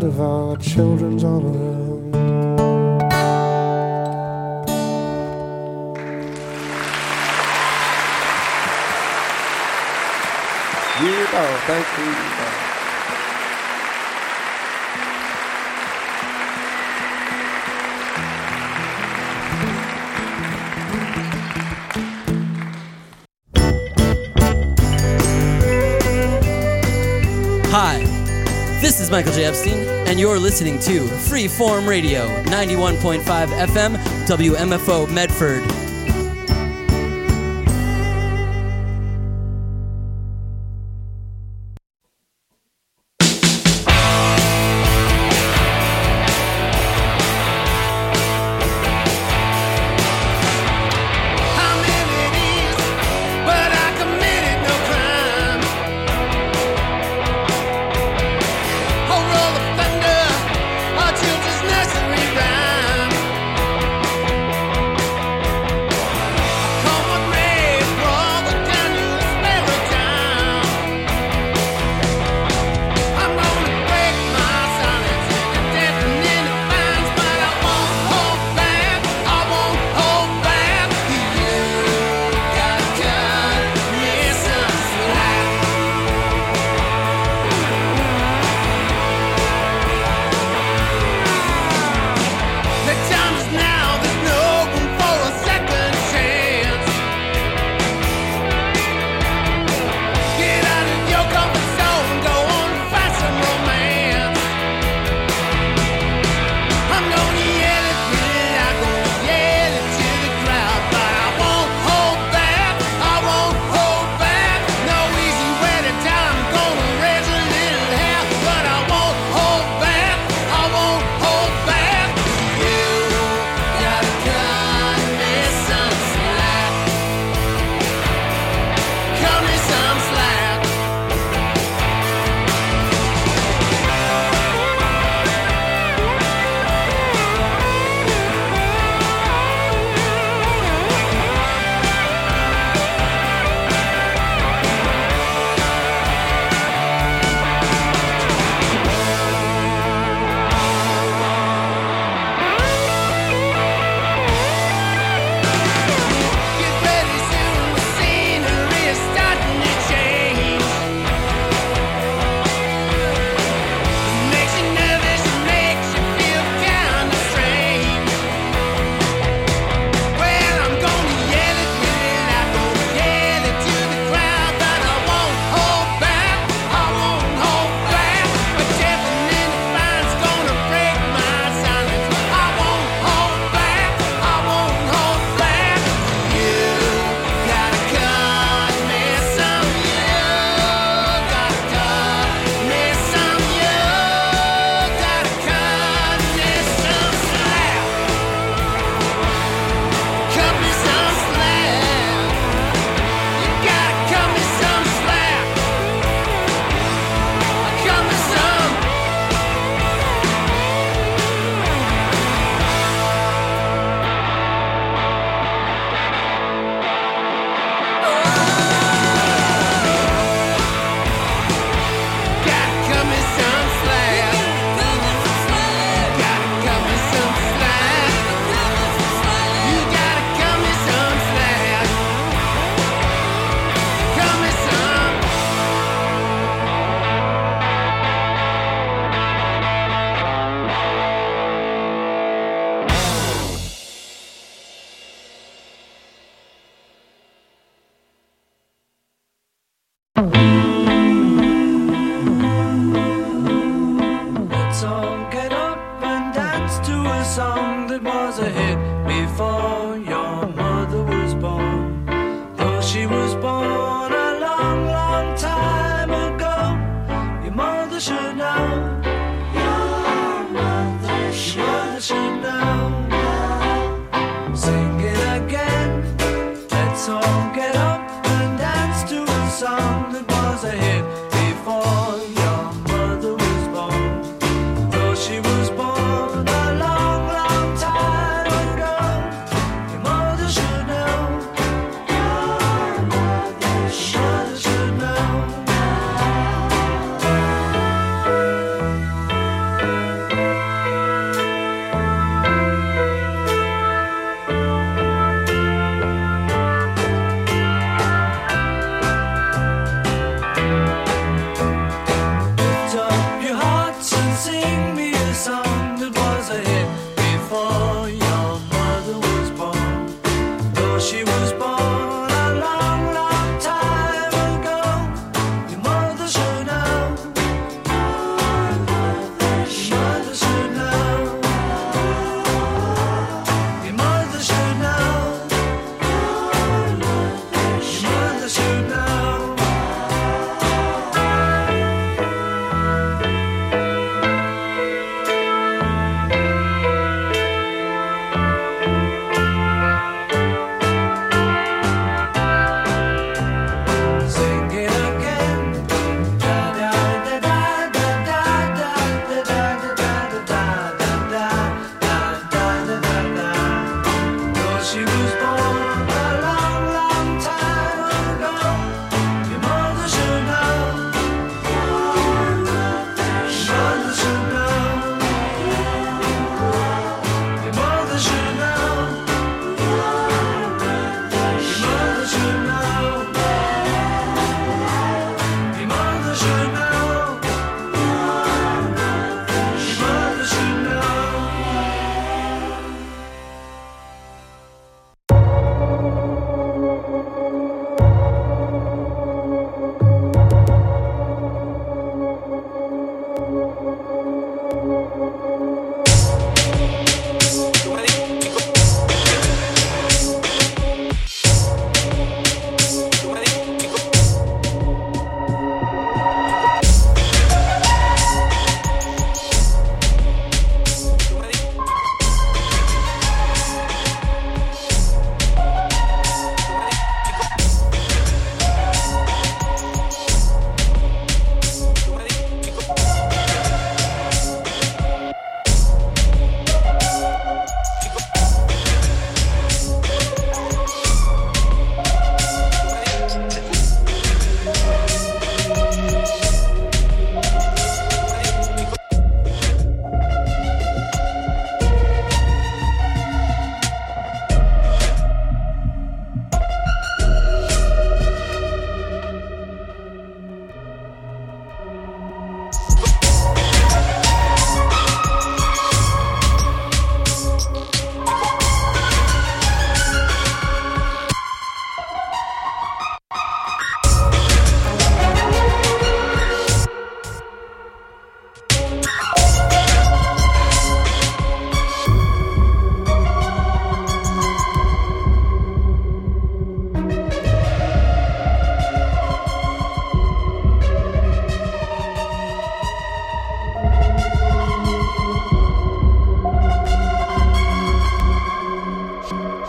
lot of our children's all around. Thank you. Hi, this is Michael J. Epstein, and you're listening to Freeform Radio, 91.5 FM, WMFO Medford.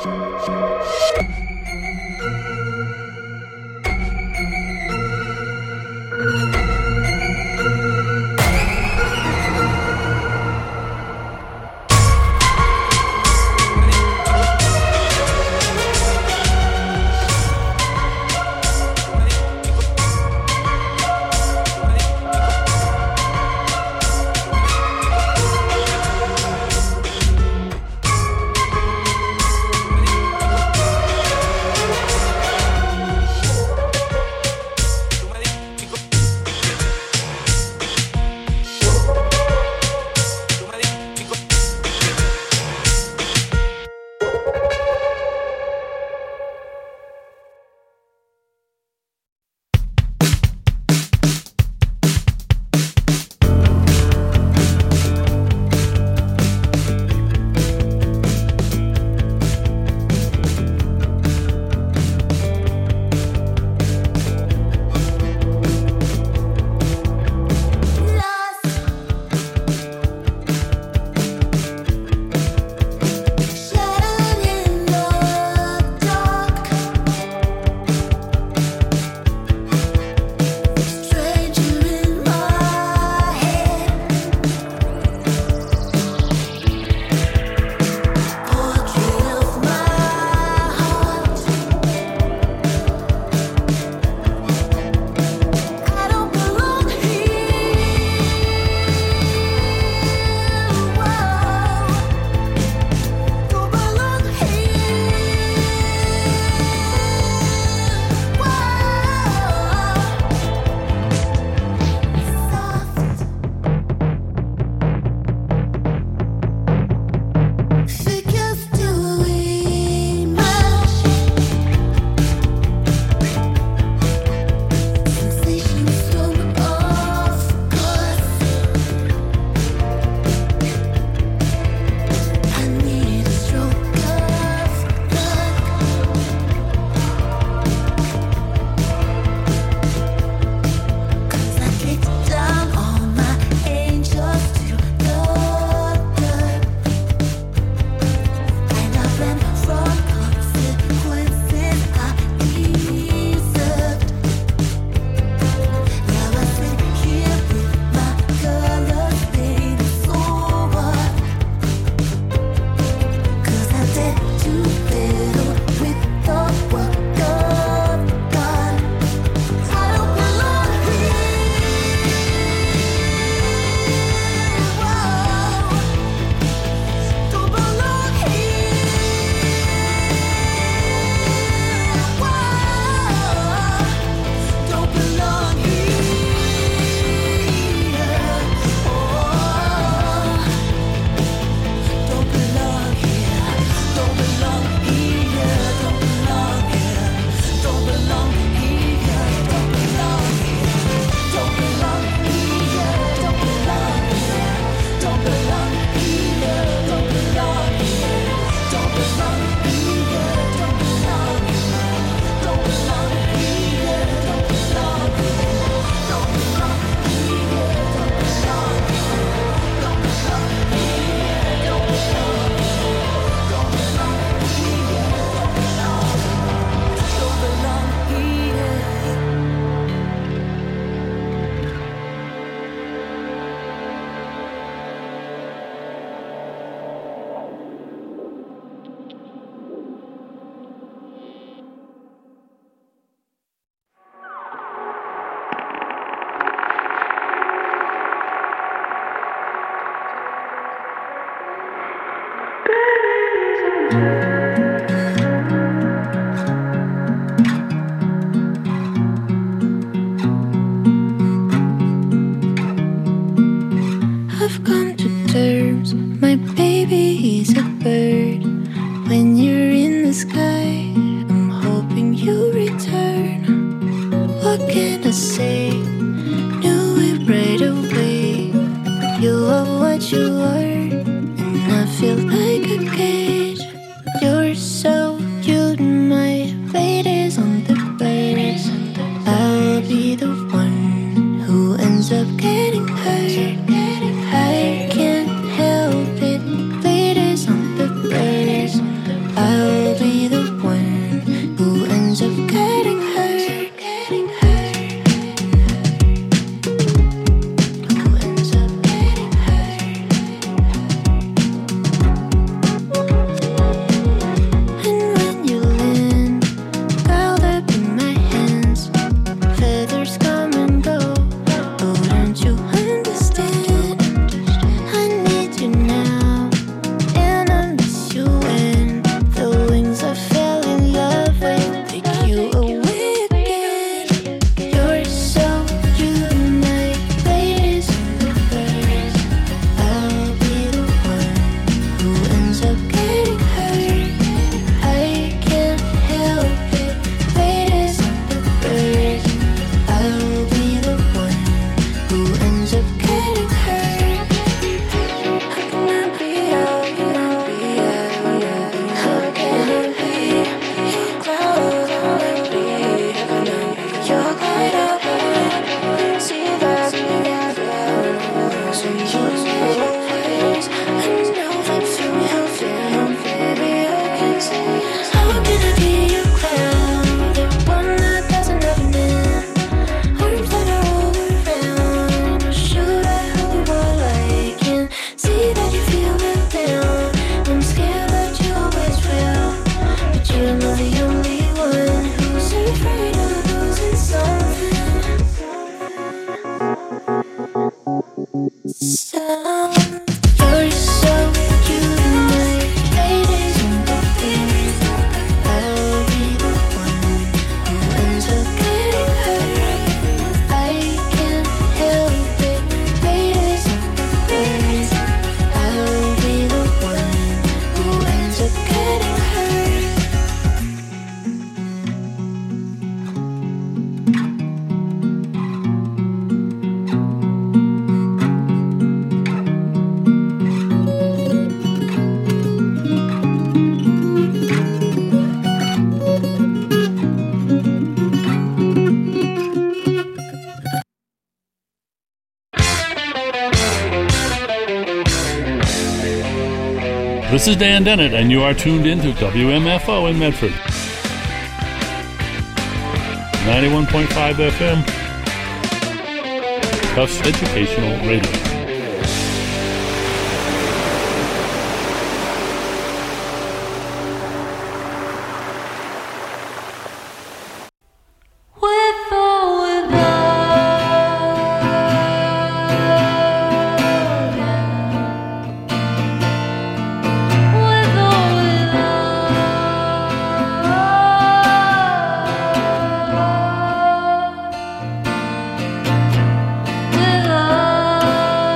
I've come to terms, my baby is a bird. When you're in the sky, I'm hoping you return. What can I say? Knew it right away. You are what you are, and I feel like a cage. You're so cute, my fate is on the birds. I'll be the one who ends up getting hurt. I can't help it, fate is on the birds. I'll This is Dan Dennett, and you are tuned in to WMFO in Medford. 91.5 FM. Tufts Educational Radio. With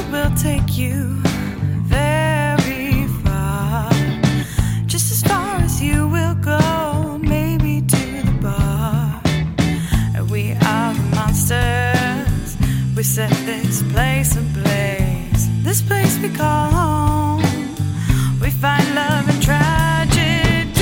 road will take you very far, just as far as you will go, maybe to the bar. We are the monsters, we set this place ablaze, this place we call home. We find love and tragedy.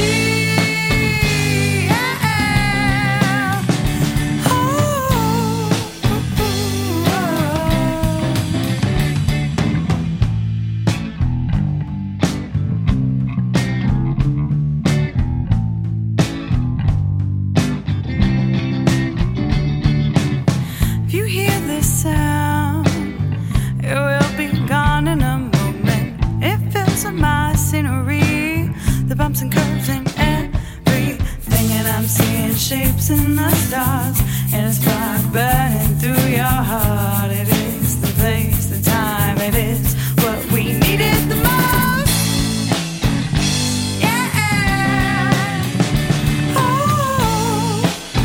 Bumps and curves and everything, and I'm seeing shapes in the stars, and a spark burning through your heart. It is the place, the time, it is what we needed the most. Yeah. Oh.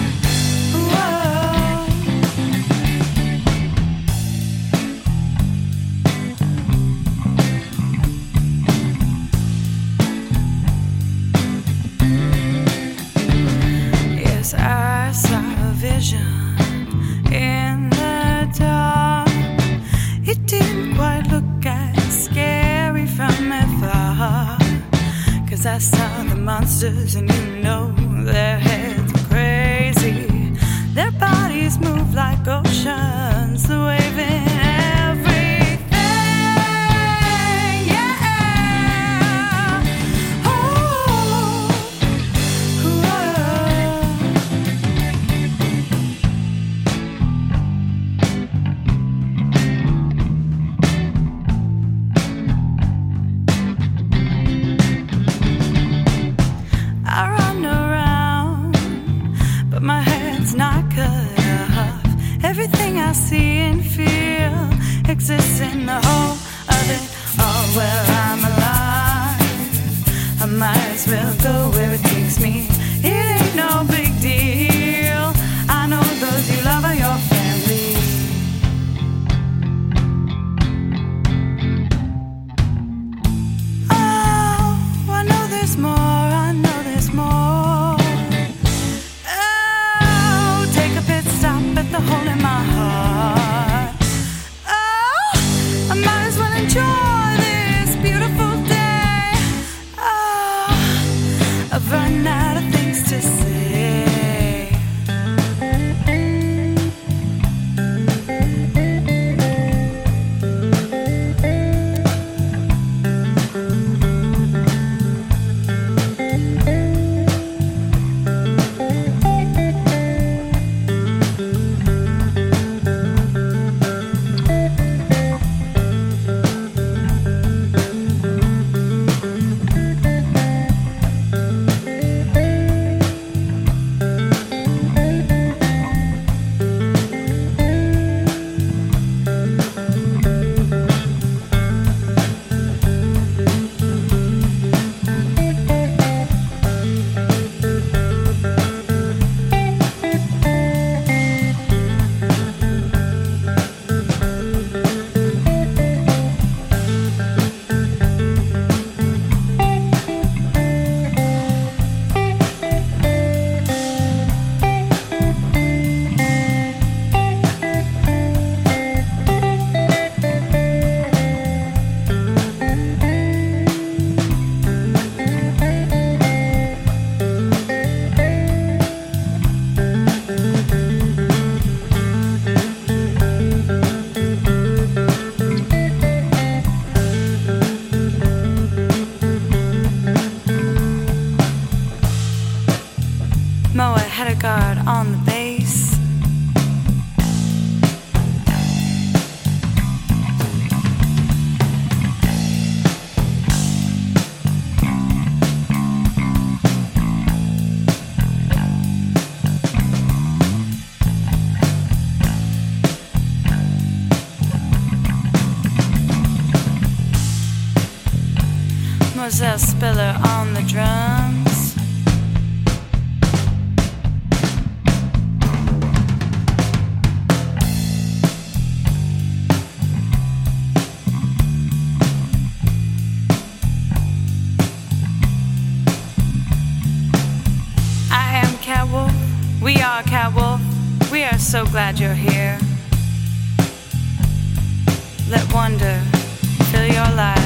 I saw a vision in the dark. It didn't quite look as scary from afar, 'cause I saw the monsters, and you know their heads are crazy. Their bodies move like oceans, the waving everything I see and feel exists in the whole of it all. Where I'm alive, I might as well go where it takes me. It ain't no big deal. I know those you love are your family. Oh, I know there's more, I know there's more. Oh, take a pit stop at the hole in my heart. Oh, I might as well enjoy this beautiful day. Oh, I've run out of things to say. Moa had a guard on the base. Moselle Spiller on the drums. We are so glad you're here. Let wonder fill your life.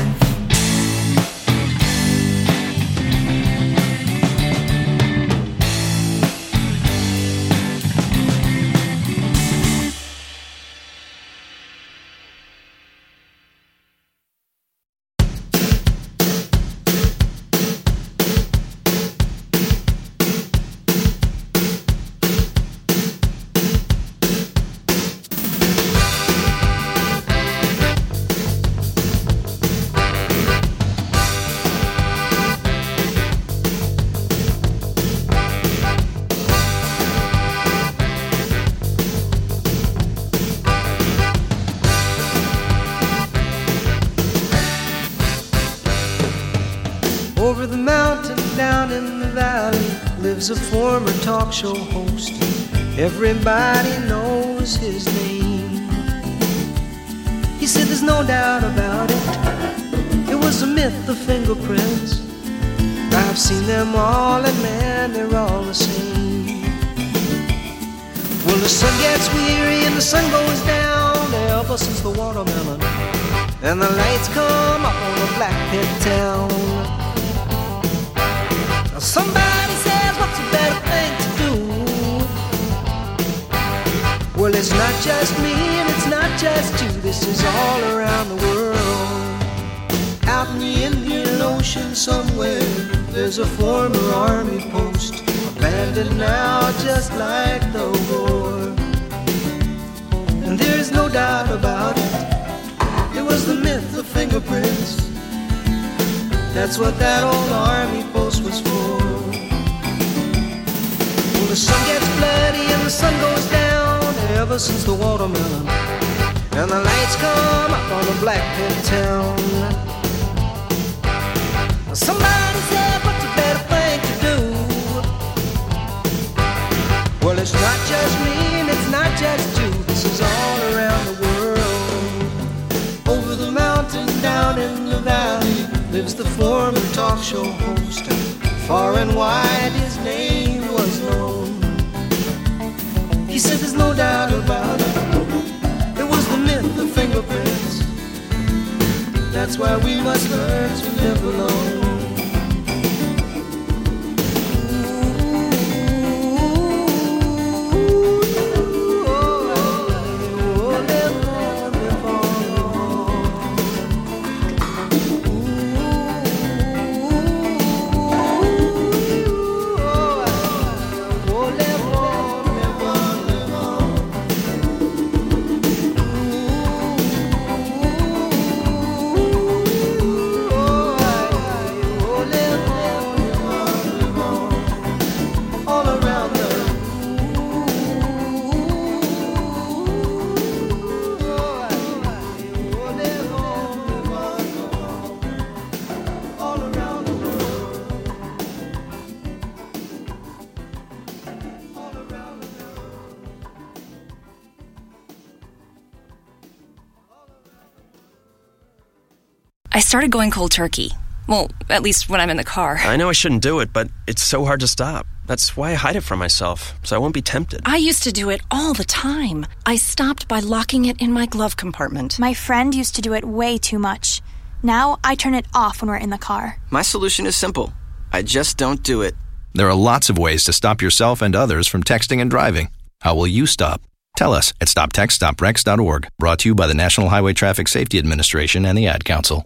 Over the mountain, down in the valley, lives a former talk show host. Everybody knows his name. He said there's no doubt about it. It was a myth, the fingerprints. I've seen them all, and man, they're all the same. Well, the sun gets weary and the sun goes down ever since the watermelon, and the lights come up on a black pit town. Somebody says, what's a better thing to do? Well, it's not just me and it's not just you. This is all around the world. Out in the Indian Ocean somewhere, there's a former army post, abandoned now just like the war. And there's no doubt about it, it was the myth of fingerprints. That's what that old army post was for. Well, the sun gets bloody and the sun goes down ever since the watermelon, and the lights come up on the black pit town. Somebody said, what's a better thing to do? Well, it's not just me and it's not just you. This is all around the world. Over the mountain, down in the valley, lives the former talk show host. Far and wide his name was known. He said there's no doubt about it, it was the myth of fingerprints. That's why we must learn to live alone. I started going cold turkey. Well, at least when I'm in the car. I know I shouldn't do it, but it's so hard to stop. That's why I hide it from myself, so I won't be tempted. I used to do it all the time. I stopped by locking it in my glove compartment. My friend used to do it way too much. Now I turn it off when we're in the car. My solution is simple. I just don't do it. There are lots of ways to stop yourself and others from texting and driving. How will you stop? Tell us at stoptextstoprex.org. Brought to you by the National Highway Traffic Safety Administration and the Ad Council.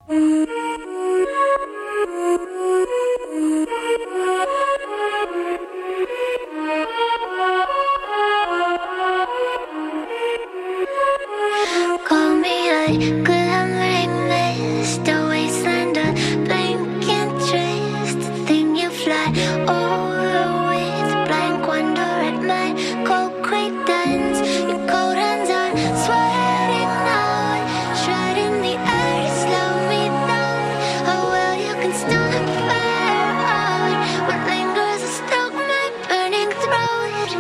Call me a glamouring mist, a wasteland of blank interest. The thing you fly over with blank wonder at my cold credence. Your cold hands are sweating now, shredding the air to slow me down. How well you can stop fire out, what lingers will stoke my burning throat.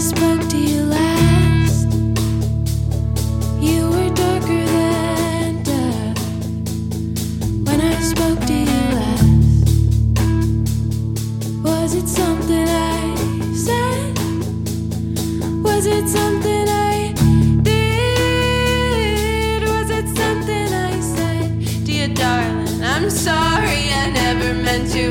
spoke to you last, you were darker than death. When I spoke to you last, was it something I said? Was it something I did? Was it something I said? Dear darling, I'm sorry, I never meant to.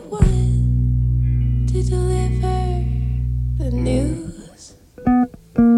To deliver the news.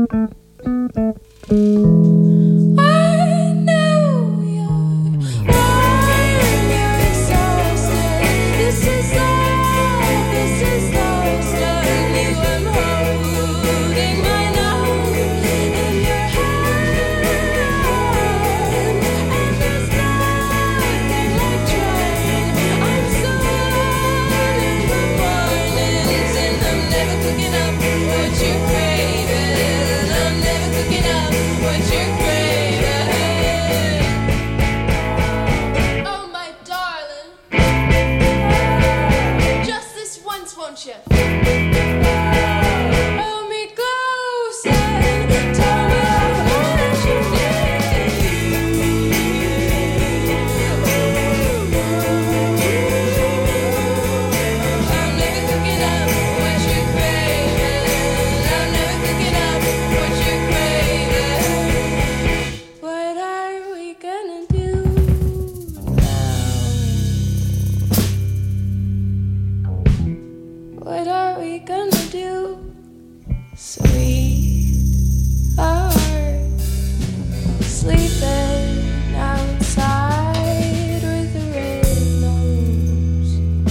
sweetheart, sleeping outside with a red nose,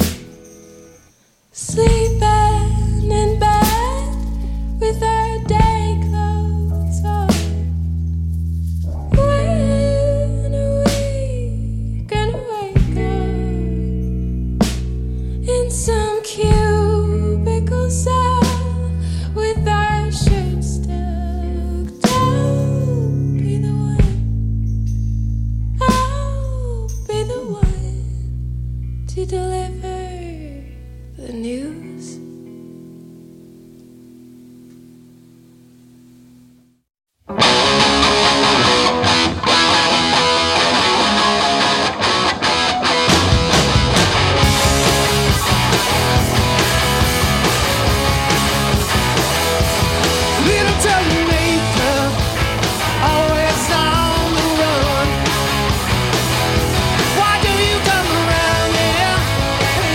sleeping in bed with our day clothes on. When are we gonna wake up in some cubicle cell with our shirts tucked? I'll be the one, I'll be the one to deliver the news. Little Terminator, always on the run. Why do you come around here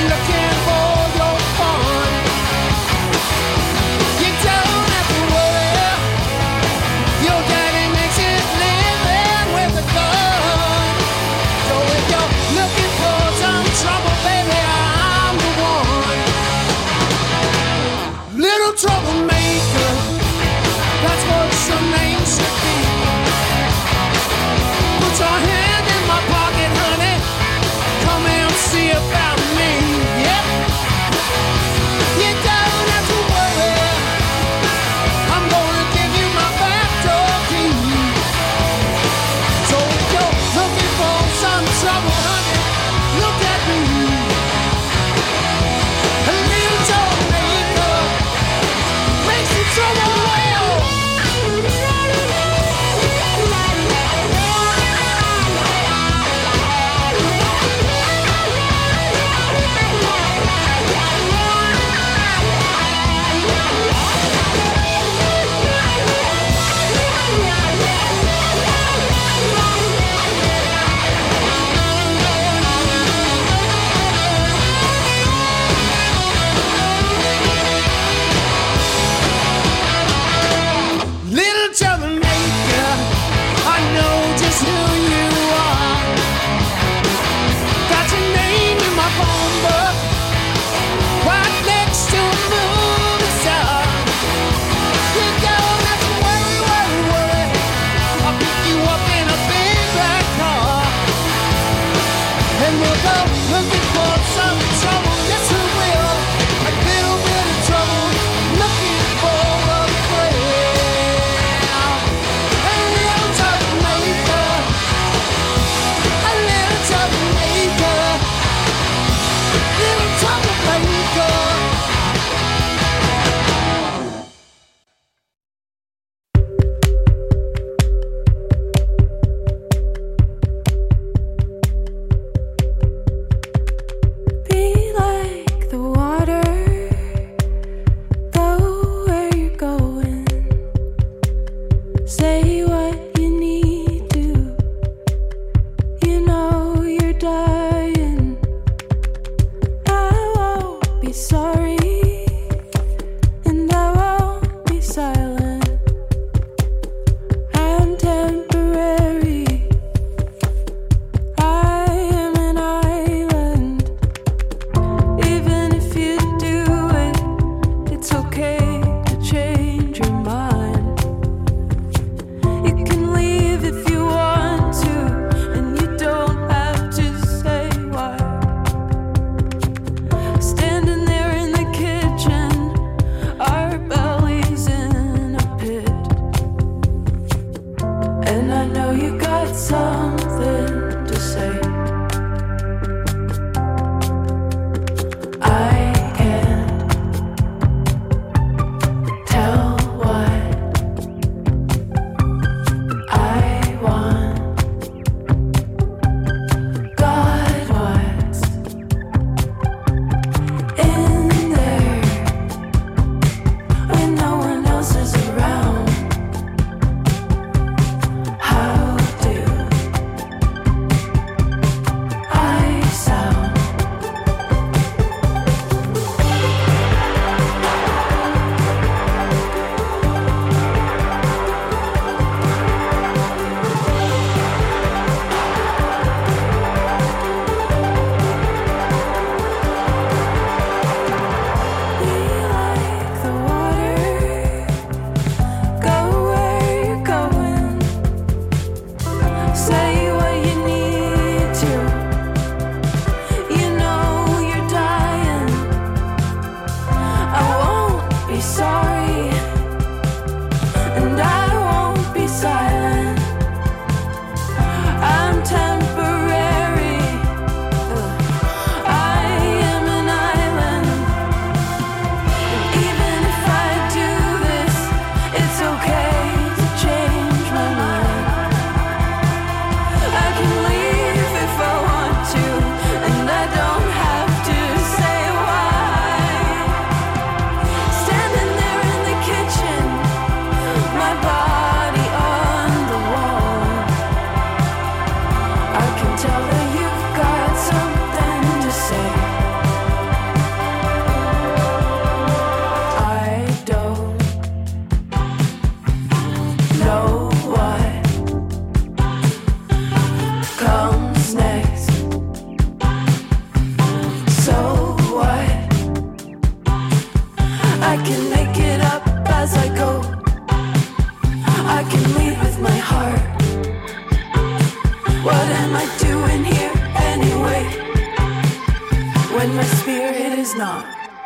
in here anyway, when my spirit is not.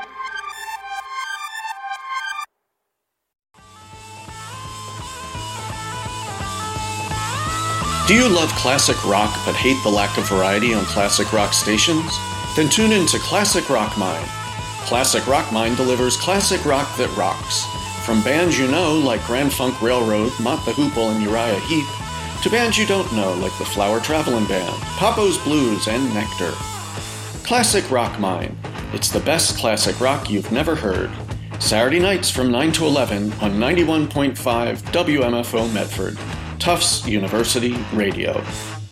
Do you love classic rock but hate the lack of variety on classic rock stations? Then tune in to Classic Rock Mine. Classic Rock Mine delivers classic rock that rocks. From bands you know like Grand Funk Railroad, Mott the Hoople, and Uriah Heep, to bands you don't know like the Flower Travelin' Band, Papo's Blues, and Nectar. Classic Rock Mine. It's the best classic rock you've never heard. Saturday nights from 9 to 11 on 91.5 WMFO Medford. Tufts University Radio.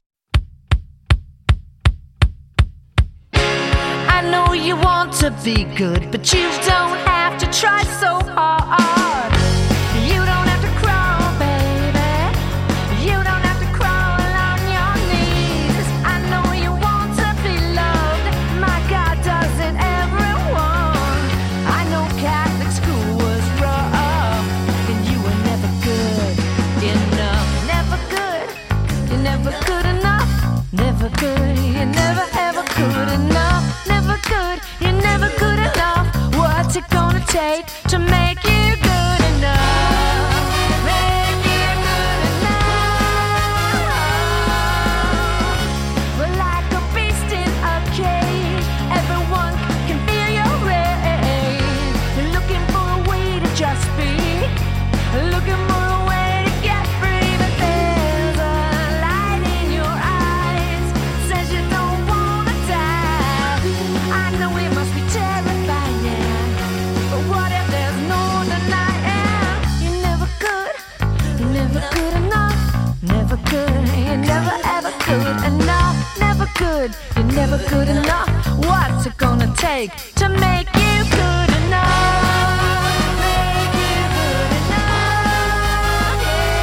I know you want to be good, but you don't have to try so hard. You don't have to crawl, baby. You don't have to crawl on your knees. I know you want to be loved. My God, doesn't everyone? I know Catholic school was rough, and you were never good enough. Never good. You're never good enough. Never good. You're never ever good enough. Never good. You're never good enough. What's it gonna take to make you good enough? Make you good enough. We're like a beast in a cage. Everyone can feel your rage. You're looking for a way to just be. Looking for a way to get free. But there's a light in your eyes. Says you don't wanna die. I know it must be terrifying, but what if there's no denying? You're never good. You're never good enough. Never good. You're never ever good enough. Never good. You're never good enough. What's it gonna take to make you good enough? Make you good enough.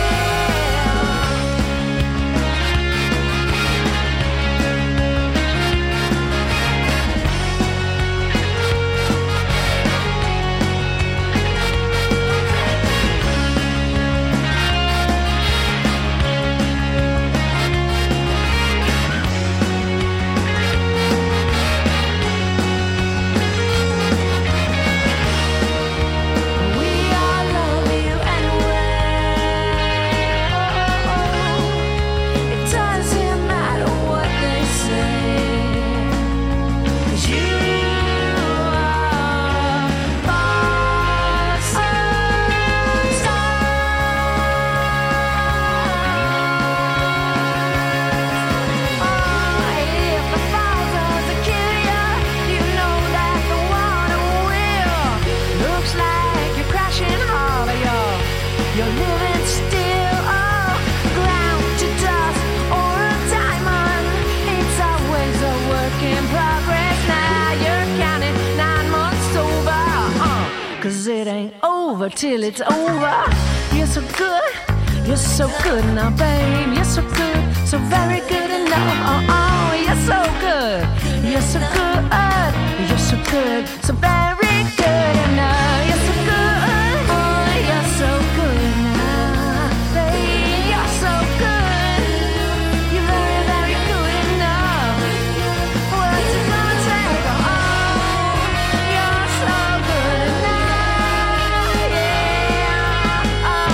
We all love you anyway. It doesn't matter what they say, 'cause you are my sunshine. If the fire doesn't kill you, you know that the water will. Looks like you're crashing harder, you're living still. Oh, ground to dust or a diamond. It's always a work in progress. Now you're counting 9 months over. 'Cause it ain't over till it's over. You're so good. You're so good now, babe. You're so good, so very good enough. Oh, you're so good. You're so good. You're so good, so very good enough. You're so good. Oh, you're so good now, babe. You're so good. You're very, very good enough. What's it gonna take? Oh, you're so good enough. Yeah. Oh.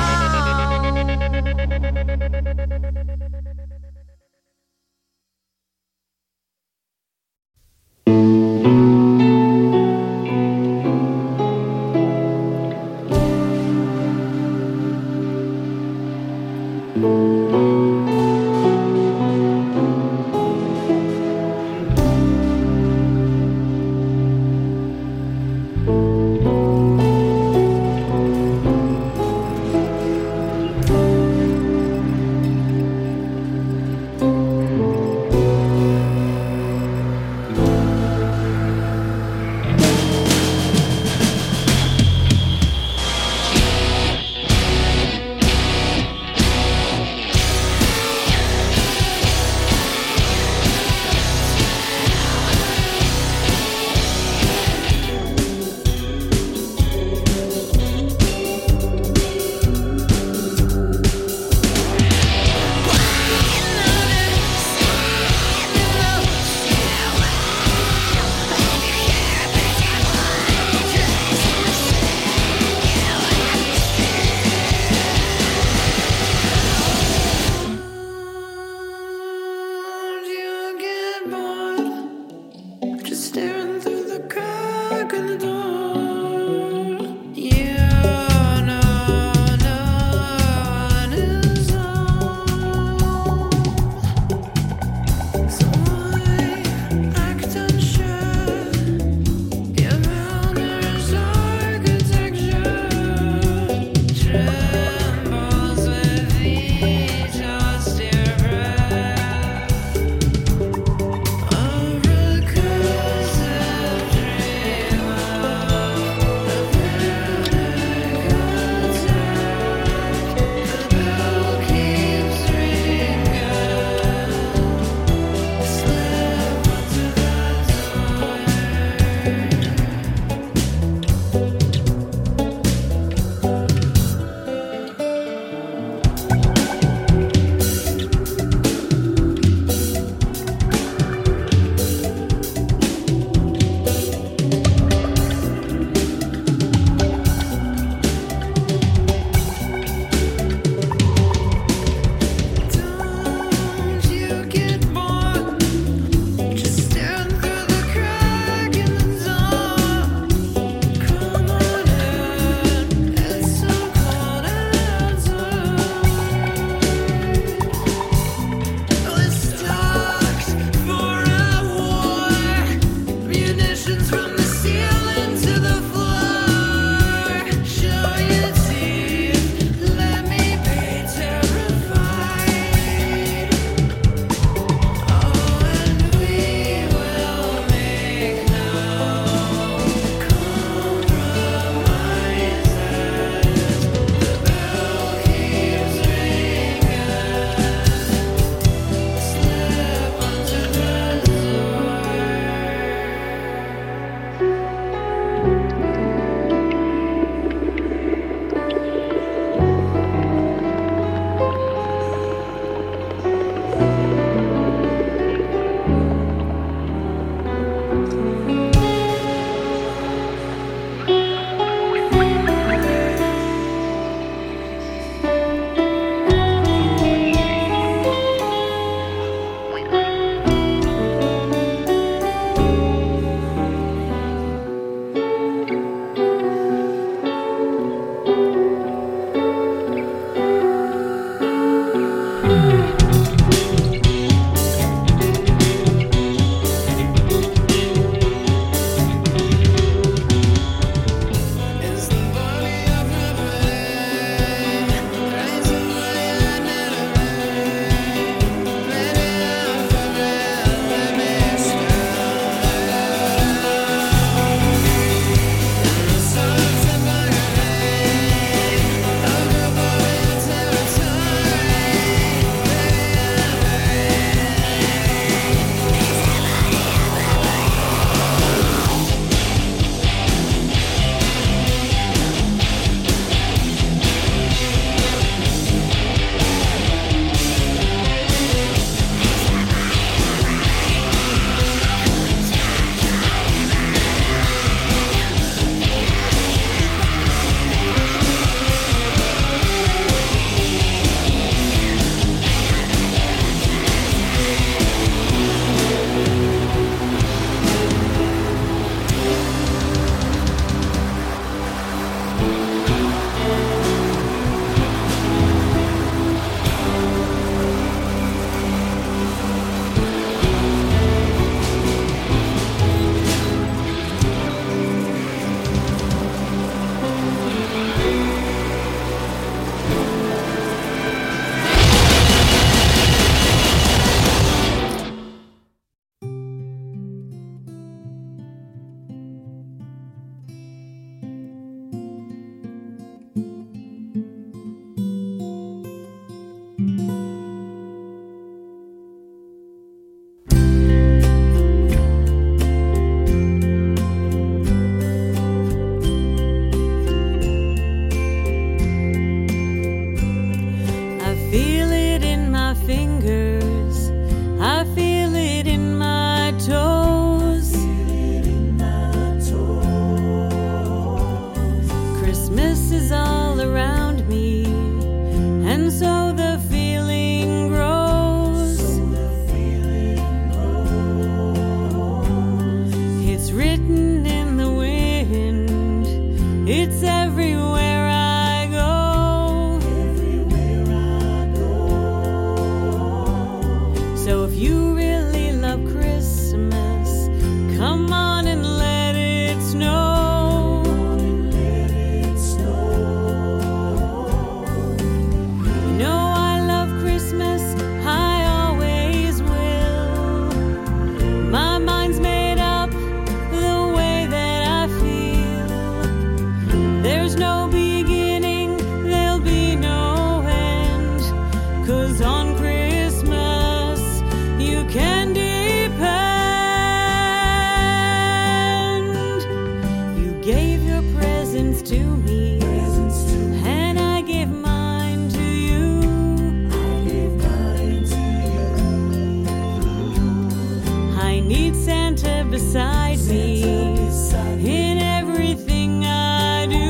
I need Santa beside me in everything I do.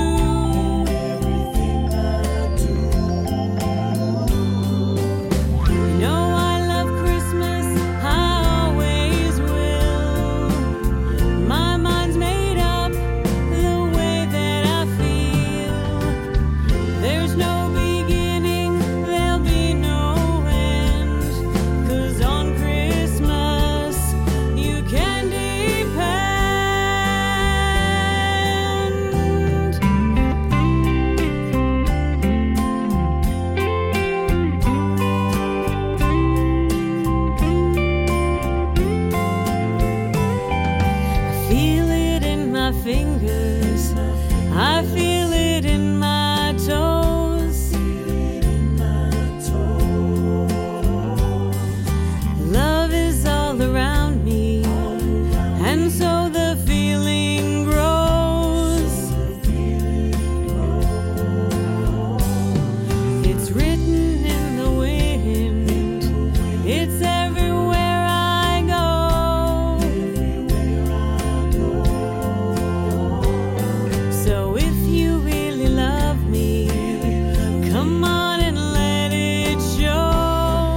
You know I love Christmas, I always will. My mind's made up the way that I feel. There's no beginning, there'll be no end, 'cause on Christmas you can depend. I feel it in my fingers, I feel it in my toes. Love is all around me, and so the feeling grows. It's written in the wind, it's everywhere I go. So if you really love me, come on and let it show.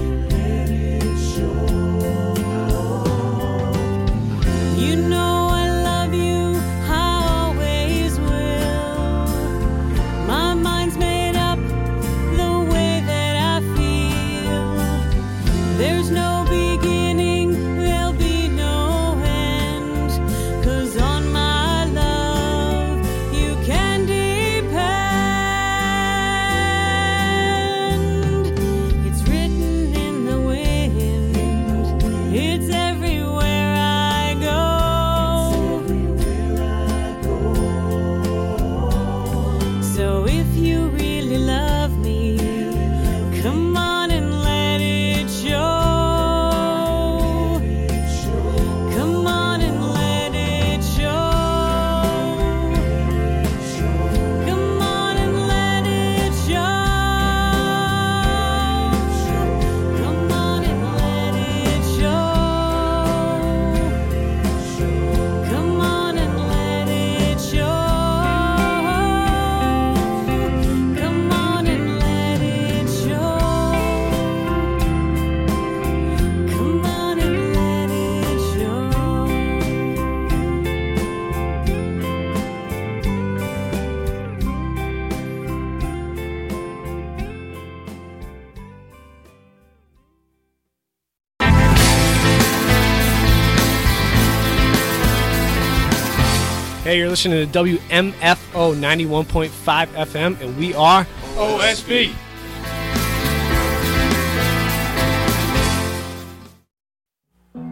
You know I love you, I always will. My mind's made up the way that I feel. There's no beginning, there'll be no end, 'cause on my love you can depend. It's written in the wind, it's everywhere I go. So if you really love me, come on and let it show. Come on and let it show. Come on and let it show. Come on and let it show. Come on and let it show. Come on and let it show. Come on and let it show. Hey, you're listening to WMFO 91.5 FM, and we are OSB.